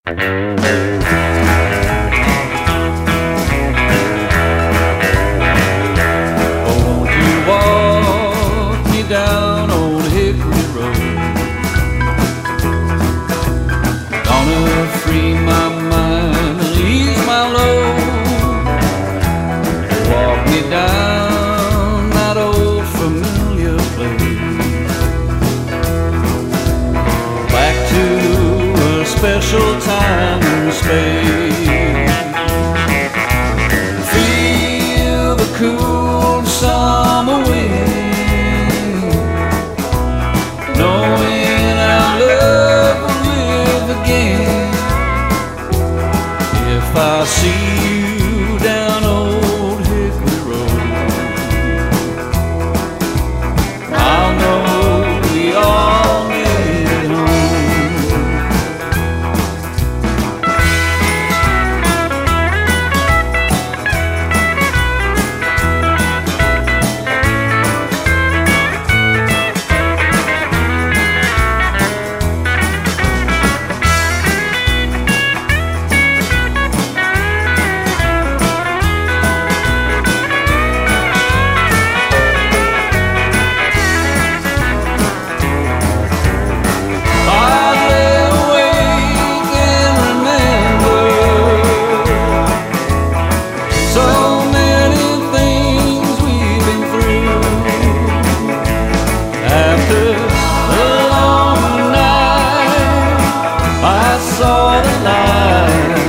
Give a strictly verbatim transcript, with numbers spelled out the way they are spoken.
won't you walk me down Old Hickory Road? Gonna free my mind and ease my load. Walk me down that old familiar place, back to a special time and space. Feel the cool summer wind, knowing our love will live again. If I see you down Old Hickory Road, I'll know we all made it home. Saw the light